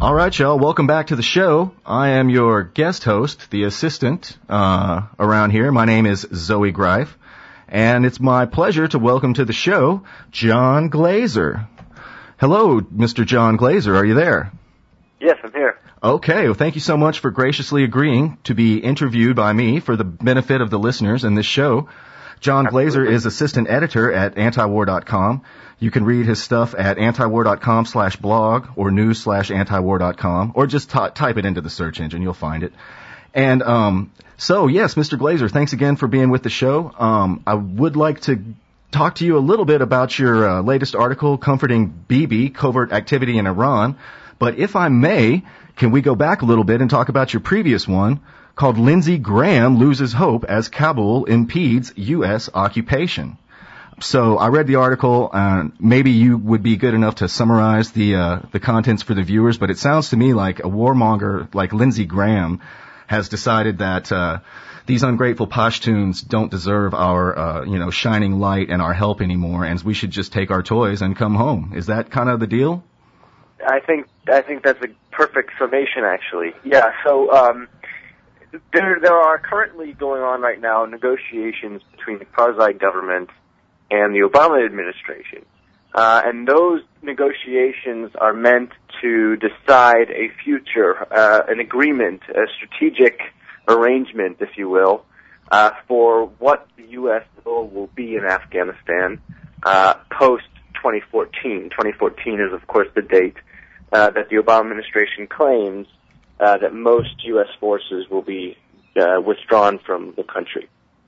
All right, y'all. Welcome back to the show. I am your guest host, the assistant around here. My name is Zoe Greif, and it's my pleasure to welcome to the show John Glaser. Hello, Mr. John Glaser. Are you there? Yes, I'm here. Okay. Well, thank you so much for graciously agreeing to be interviewed by me for the benefit of the listeners in this show. John Glaser is assistant editor at antiwar.com. You can read his stuff at antiwar.com/blog or news/antiwar.com, or just type it into the search engine. You'll find it. And so, yes, Mr. Glaser, thanks again for being with the show. I would like to talk to you a little bit about your latest article, Comforting Bibi, Covert Activity in Iran. But if I may, can we go back a little bit and talk about your previous one, called Lindsey Graham Loses Hope as Kabul Impedes U.S. Occupation? So I read the article, and maybe you would be good enough to summarize the contents for the viewers, but it sounds to me like a warmonger like Lindsey Graham has decided that these ungrateful Pashtuns don't deserve our shining light and our help anymore, and we should just take our toys and come home. Is that kind of the deal? I think that's a perfect summation, actually. Yeah, so there are currently going on right now negotiations between the Karzai government and the Obama administration. And those negotiations are meant to decide a future, an agreement, a strategic arrangement, if you will, for what the U.S. role will be in Afghanistan post-2014. 2014 is, of course, the date that the Obama administration claims that most U.S. forces will be withdrawn from the country.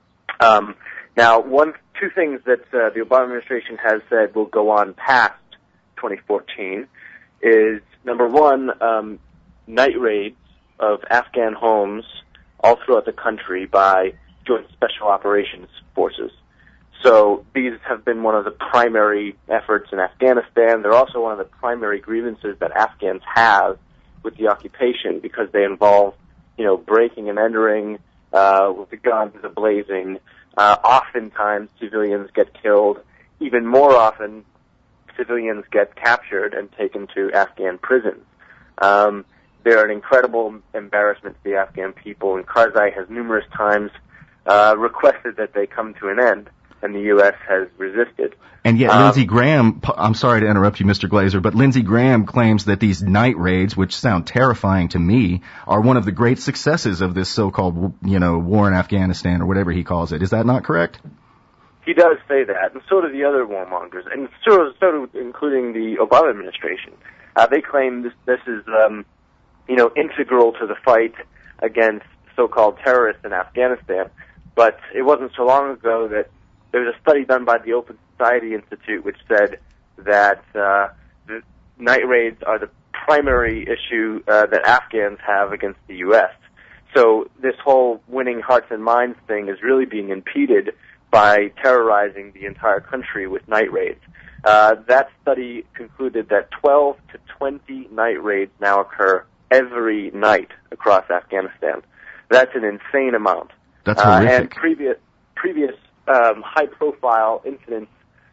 Now, two things that the Obama administration has said will go on past 2014 is, number one, night raids of Afghan homes all throughout the country by Joint Special Operations Forces. So these have been one of the primary efforts in Afghanistan. They're also one of the primary grievances that Afghans have with the occupation, because they involve, breaking and entering with the guns ablazing. Oftentimes civilians get killed. Even more often, civilians get captured and taken to Afghan prisons. They're an incredible embarrassment to the Afghan people, and Karzai has numerous times requested that they come to an end, and the U.S. has resisted. And yet Lindsey Graham, I'm sorry to interrupt you, Mr. Glaser, but Lindsey Graham claims that these night raids, which sound terrifying to me, are one of the great successes of this so-called, war in Afghanistan, or whatever he calls it. Is that not correct? He does say that, and so do the other warmongers, and so do including the Obama administration. They claim this is, integral to the fight against so-called terrorists in Afghanistan. But it wasn't so long ago that there was a study done by the Open Society Institute which said that the night raids are the primary issue that Afghans have against the U.S. So this whole winning hearts and minds thing is really being impeded by terrorizing the entire country with night raids. That study concluded that 12 to 20 night raids now occur every night across Afghanistan. That's an insane amount. That's horrific. And previous high-profile incidents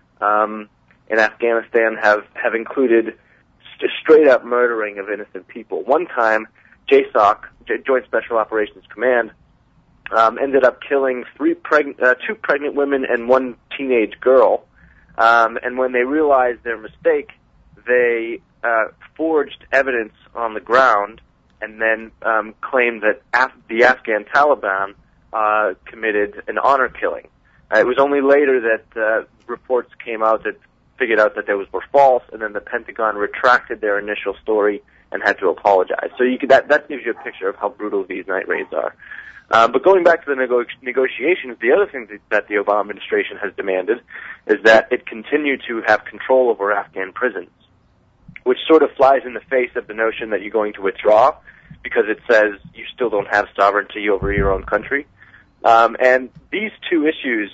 in Afghanistan have included straight-up murdering of innocent people. One time, JSOC, Joint Special Operations Command, ended up killing two pregnant women and one teenage girl. And when they realized their mistake, they forged evidence on the ground and then claimed that the Afghan Taliban committed an honor killing. It was only later that reports came out that figured out that those were false, and then the Pentagon retracted their initial story and had to apologize. So that gives you a picture of how brutal these night raids are. But going back to the negotiations, the other thing that the Obama administration has demanded is that it continue to have control over Afghan prisons, which sort of flies in the face of the notion that you're going to withdraw, because it says you still don't have sovereignty over your own country. And these two issues,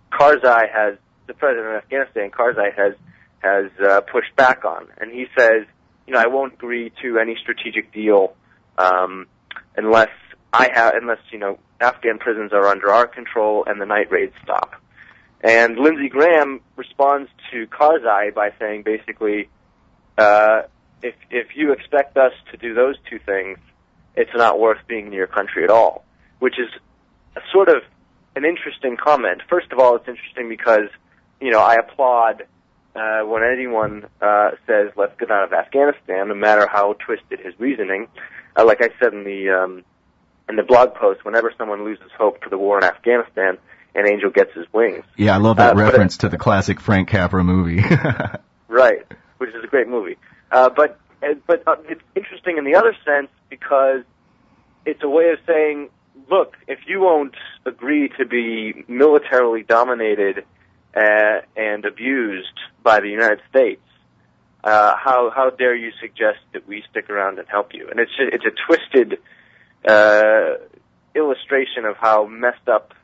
the president of Afghanistan, Karzai, has pushed back on. And he says, I won't agree to any strategic deal unless Afghan prisons are under our control and the night raids stop. And Lindsey Graham responds to Karzai by saying basically, if you expect us to do those two things, it's not worth being in your country at all, which is a sort of an interesting comment. First of all, it's interesting because, I applaud when anyone says, let's get out of Afghanistan, no matter how twisted his reasoning. Like I said in the blog post, whenever someone loses hope for the war in Afghanistan, an angel gets his wings. Yeah, I love that reference to the classic Frank Capra movie. Right, which is a great movie. But it's interesting in the other sense because it's a way of saying, look, if you won't agree to be militarily dominated and abused by the United States, how dare you suggest that we stick around and help you? And it's a twisted illustration of how messed up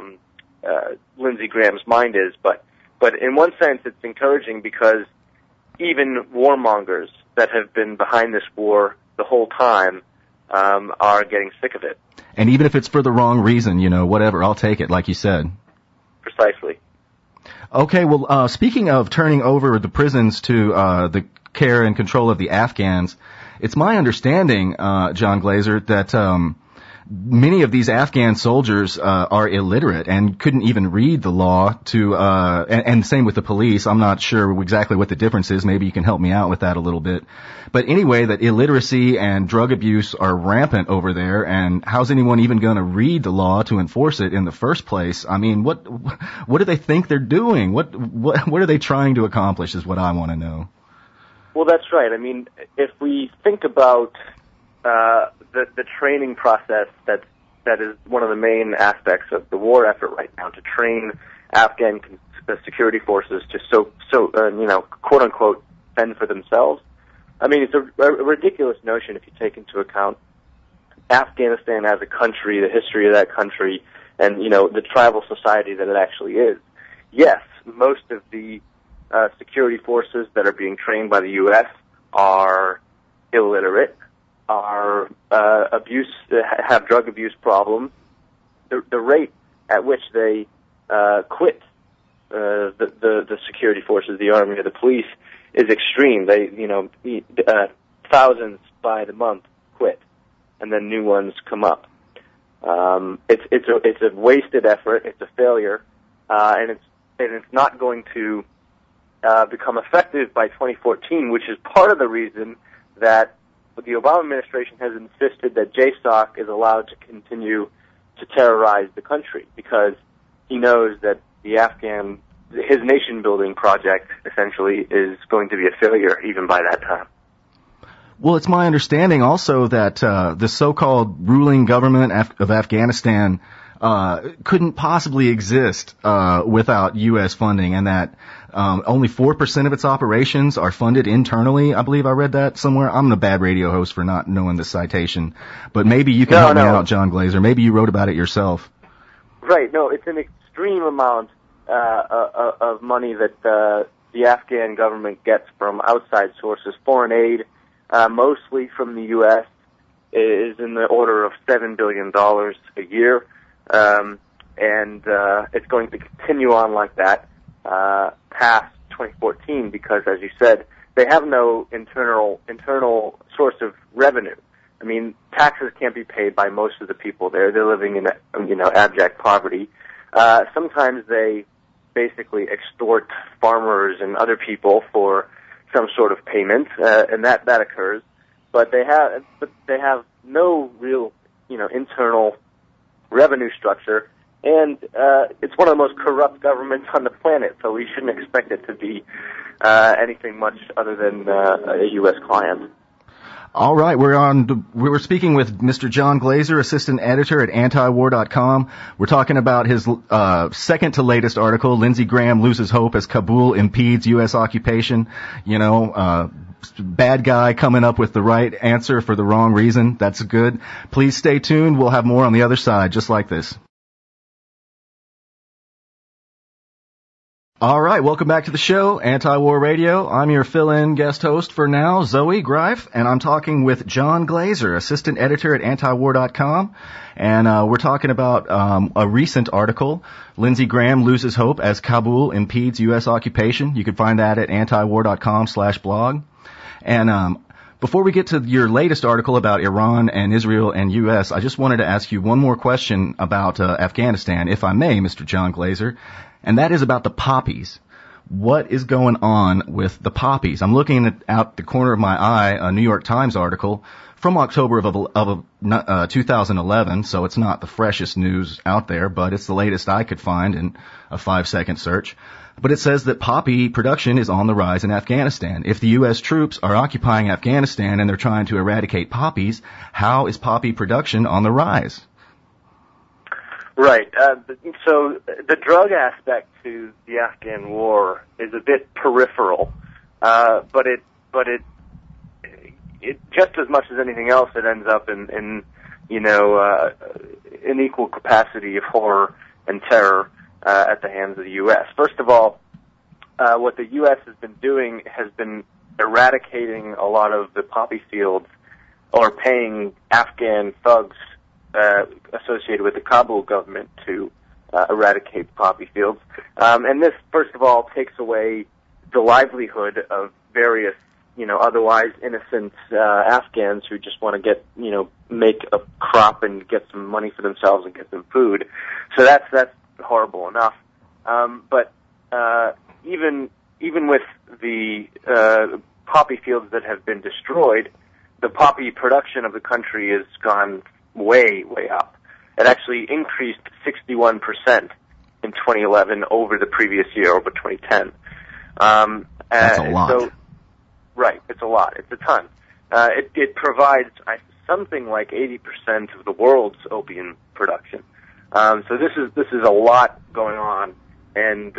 Lindsey Graham's mind is. But in one sense, it's encouraging because even warmongers that have been behind this war the whole time are getting sick of it. And even if it's for the wrong reason, whatever, I'll take it, like you said. Precisely. Okay, well, speaking of turning over the prisons to the care and control of the Afghans, it's my understanding, John Glaser, that many of these Afghan soldiers are illiterate and couldn't even read the law and same with the police. I'm not sure exactly what the difference is. Maybe you can help me out with that a little bit. But anyway, that illiteracy and drug abuse are rampant over there, and how's anyone even going to read the law to enforce it in the first place? I mean, what do they think they're doing? What are they trying to accomplish is what I want to know. Well, that's right. I mean, if we think about the training process that is one of the main aspects of the war effort right now, to train Afghan security forces to quote unquote fend for themselves. I mean, it's a ridiculous notion if you take into account Afghanistan as a country, the history of that country, and the tribal society that it actually is. Yes, most of the security forces that are being trained by the U.S. are illiterate, are have drug abuse problems. The rate at which they quit the security forces, the army or the police, is extreme. They thousands by the month quit, and then new ones come up. It's a wasted effort. It's a failure, and it's not going to become effective by 2014, which is part of the reason that the Obama administration has insisted that JSOC is allowed to continue to terrorize the country, because he knows that his nation-building project, essentially, is going to be a failure even by that time. Well, it's my understanding also that the so-called ruling government of Afghanistan couldn't possibly exist without U.S. funding, and that only 4% of its operations are funded internally. I believe I read that somewhere. I'm a bad radio host for not knowing the citation, but maybe you can help me out, John Glaser. Maybe you wrote about it yourself. Right. No, it's an extreme amount of money that the Afghan government gets from outside sources. Foreign aid, mostly from the U.S., is in the order of $7 billion a year. And it's going to continue on like that past 2014 because, as you said, they have no internal source of revenue. I mean, taxes can't be paid by most of the people there. They're living in abject poverty. Sometimes they basically extort farmers and other people for some sort of payment, and that occurs. But they have no real internal revenue structure, and it's one of the most corrupt governments on the planet, so we shouldn't expect it to be anything much other than a U.S. client. All right, we're speaking with Mr. John Glaser, assistant editor at antiwar.com. We're talking about his second to latest article, Lindsey Graham Loses Hope as Kabul Impedes U.S. Occupation. Bad guy coming up with the right answer for the wrong reason. That's good. Please stay tuned. We'll have more on the other side, just like this. All right, welcome back to the show, Anti-War Radio. I'm your fill-in guest host for now, Zoe Greif, and I'm talking with John Glaser, assistant editor at antiwar.com, and we're talking about a recent article, Lindsey Graham Loses Hope as Kabul Impedes U.S. Occupation. You can find that at antiwar.com/blog. And Before we get to your latest article about Iran and Israel and U.S., I just wanted to ask you one more question about Afghanistan, if I may, Mr. John Glaser, and that is about the poppies. What is going on with the poppies? I'm looking out the corner of my eye a New York Times article from October of 2011, so it's not the freshest news out there, but it's the latest I could find in a 5-second search. But it says that poppy production is on the rise in Afghanistan. If the U.S. troops are occupying Afghanistan and they're trying to eradicate poppies, how is poppy production on the rise? Right. So the drug aspect to the Afghan war is a bit peripheral, but it just as much as anything else, it ends up in equal capacity of horror and terror at the hands of the U.S. First of all, what the U.S. has been doing has been eradicating a lot of the poppy fields, or paying Afghan thugs associated with the Kabul government to eradicate poppy fields. And this, first of all, takes away the livelihood of various, otherwise innocent Afghans who just want to make a crop and get some money for themselves and get some food. So that's horrible enough. But even with the poppy fields that have been destroyed, the poppy production of the country has gone way, way up. It actually increased 61% in 2011 over the previous year, over 2010. That's a lot. So, right, it's a lot. It's a ton. It provides something like 80% of the world's opium production. So this is a lot going on, and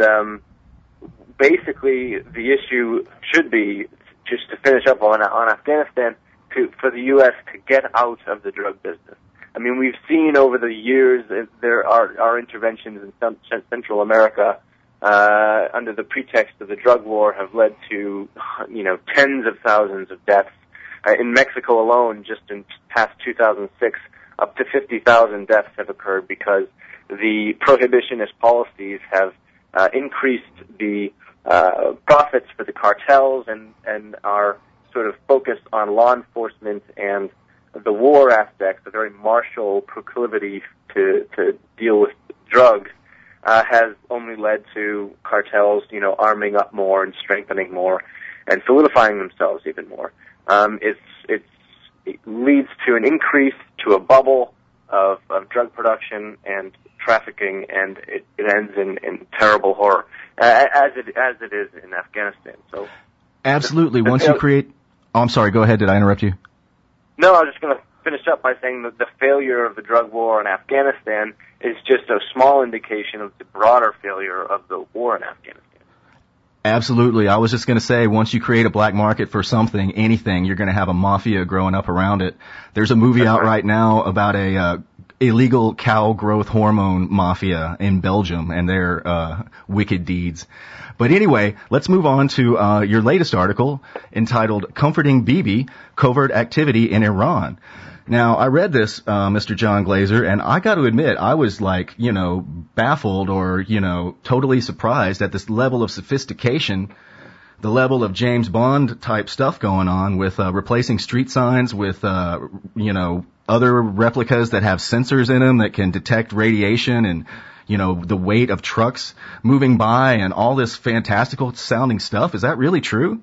basically the issue should be, just to finish up on Afghanistan, for the U.S. to get out of the drug business. I mean, we've seen over the years there are interventions in Central America under the pretext of the drug war have led to tens of thousands of deaths. In Mexico alone, just in past 2006, up to 50,000 deaths have occurred because the prohibitionist policies have increased the profits for the cartels and are sort of focused on law enforcement, and the war aspect, the very martial proclivity to deal with drugs, has only led to cartels, arming up more and strengthening more and solidifying themselves even more. It leads to an increase, to a bubble of drug production and trafficking, and it ends in terrible horror, as it is in Afghanistan. So, absolutely. Once you create, I'm sorry. Go ahead. Did I interrupt you? No, I was just going to finish up by saying that the failure of the drug war in Afghanistan is just a small indication of the broader failure of the war in Afghanistan. Absolutely. I was just going to say, once you create a black market for something, anything, you're going to have a mafia growing up around it. There's a movie out right now about a illegal cow growth hormone mafia in Belgium and their wicked deeds. But anyway, let's move on to your latest article entitled "Comforting Bibi: Covert Activity in Iran." Now, I read this, Mr. John Glaser, and I got to admit, I was baffled or, totally surprised at this level of sophistication, the level of James Bond type stuff going on with replacing street signs with, other replicas that have sensors in them that can detect radiation and, the weight of trucks moving by and all this fantastical sounding stuff. Is that really true?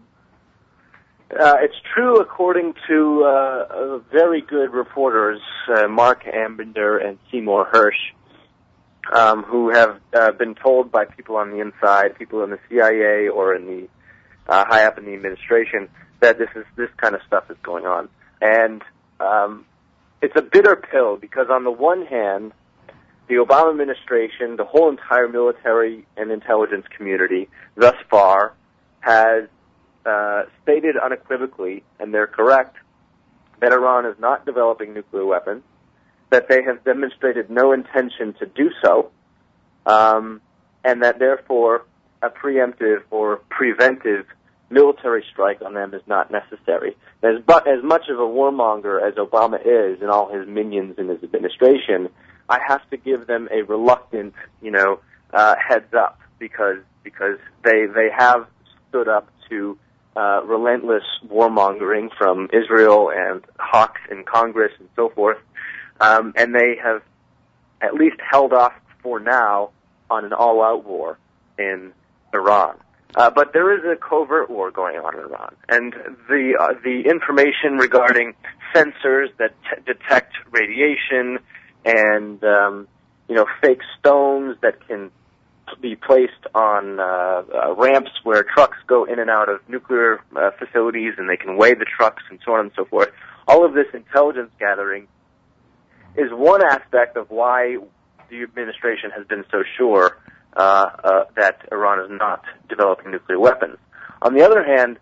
It's true according to very good reporters, Mark Ambinder and Seymour Hersh, who have been told by people on the inside, people in the CIA or in the high up in the administration, that this kind of stuff is going on. And it's a bitter pill, because on the one hand, the Obama administration, the whole entire military and intelligence community thus far has stated unequivocally, and they're correct, that Iran is not developing nuclear weapons, that they have demonstrated no intention to do so, and that therefore a preemptive or preventive military strike on them is not necessary. As much of a warmonger as Obama is and all his minions in his administration, I have to give them a reluctant, heads up, because they have stood up to relentless warmongering from Israel and hawks in Congress and so forth, and they have at least held off for now on an all-out war in Iran. But there is a covert war going on in Iran, and the information regarding sensors that detect radiation and fake stones that can be placed on ramps where trucks go in and out of nuclear facilities, and they can weigh the trucks and so on and so forth. All of this intelligence gathering is one aspect of why the administration has been so sure that Iran is not developing nuclear weapons. On the other hand,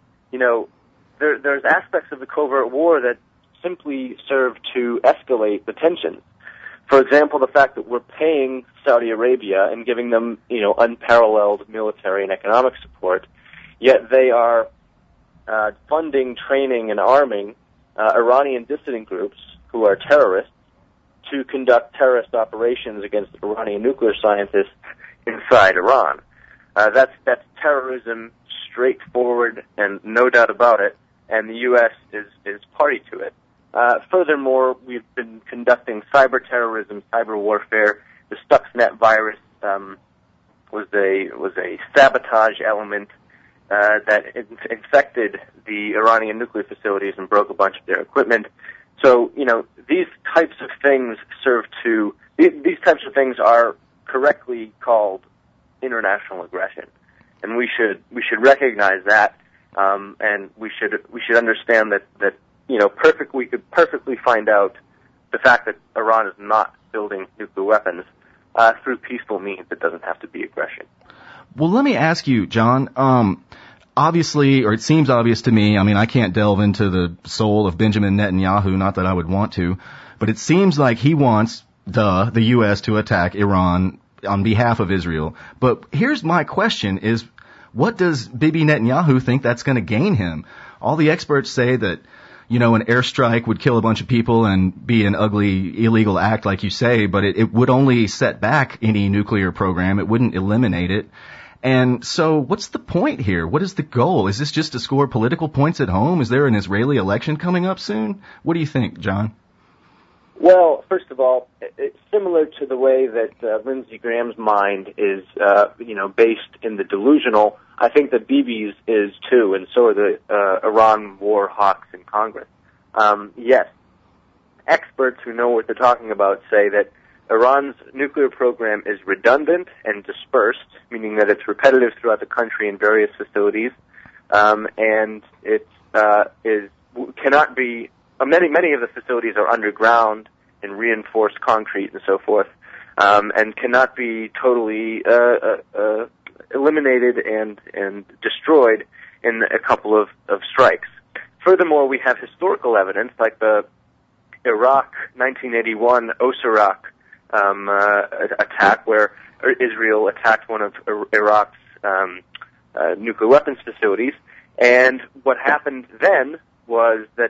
there's aspects of the covert war that simply serve to escalate the tensions. For example, the fact that we're paying Saudi Arabia and giving them, unparalleled military and economic support, yet they are funding, training, and arming Iranian dissident groups who are terrorists to conduct terrorist operations against Iranian nuclear scientists inside Iran. That's terrorism, straightforward, and no doubt about it, and the U.S. is party to it. Furthermore, we've been conducting cyber terrorism, cyber warfare. The Stuxnet virus was a sabotage element that infected the Iranian nuclear facilities and broke a bunch of their equipment. So, these types of things these types of things are correctly called international aggression, and we should recognize that, and we should understand that we could perfectly find out the fact that Iran is not building nuclear weapons through peaceful means. It doesn't have to be aggression. Well, let me ask you, John, obviously, or it seems obvious to me, I can't delve into the soul of Benjamin Netanyahu, not that I would want to, but it seems like he wants the U.S. to attack Iran on behalf of Israel. But here's my question is, what does Bibi Netanyahu think that's going to gain him? All the experts say that, an airstrike would kill a bunch of people and be an ugly, illegal act, like you say, but it would only set back any nuclear program. It wouldn't eliminate it. And so what's the point here? What is the goal? Is this just to score political points at home? Is there an Israeli election coming up soon? What do you think, John? Well, first of all, it's similar to the way that Lindsey Graham's mind is, based in the delusional. I think that Bibi's is too, and so are the Iran war hawks in Congress. Yes, experts who know what they're talking about say that Iran's nuclear program is redundant and dispersed, meaning that it's repetitive throughout the country in various facilities, and it cannot be. Many of the facilities are underground in reinforced concrete and so forth, and cannot be totally eliminated and destroyed in a couple of strikes. Furthermore, we have historical evidence, like the Iraq 1981 Osirak attack, where Israel attacked one of Iraq's nuclear weapons facilities, and what happened then was that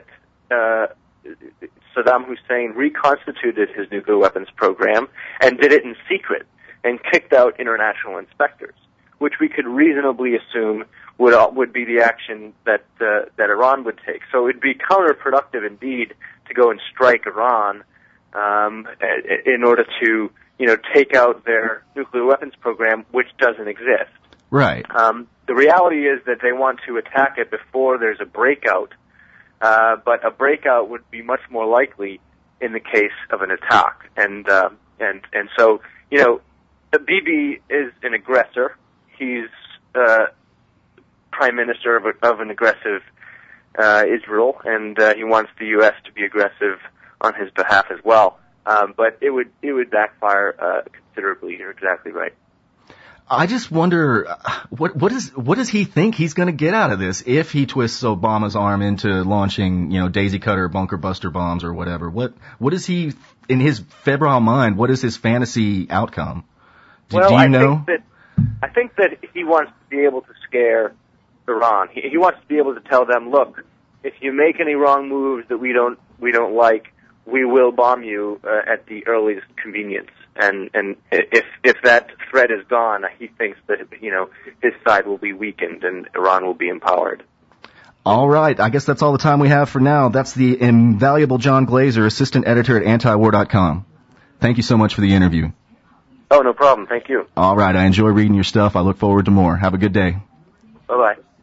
Saddam Hussein reconstituted his nuclear weapons program and did it in secret and kicked out international inspectors, which we could reasonably assume would be the action that Iran would take. So it'd be counterproductive indeed to go and strike Iran in order to take out their nuclear weapons program, which doesn't exist. Right. The reality is that they want to attack it before there's a breakout. But a breakout would be much more likely in the case of an attack, and so Bibi is an aggressor. He's prime minister of an aggressive Israel, and he wants the U.S. to be aggressive on his behalf as well. But it would backfire considerably. You're exactly right. I just wonder, what does he think he's going to get out of this if he twists Obama's arm into launching, daisy cutter bunker buster bombs or whatever? What is he, in his febrile mind, what is his fantasy outcome? Do you know? I think that he wants to be able to scare Iran. He wants to be able to tell them, look, if you make any wrong moves that we don't like, we will bomb you at the earliest convenience. And if that threat is gone, he thinks that his side will be weakened and Iran will be empowered. All right. I guess that's all the time we have for now. That's the invaluable John Glaser, assistant editor at antiwar.com. Thank you so much for the interview. Oh, no problem. Thank you. All right. I enjoy reading your stuff. I look forward to more. Have a good day. Bye-bye.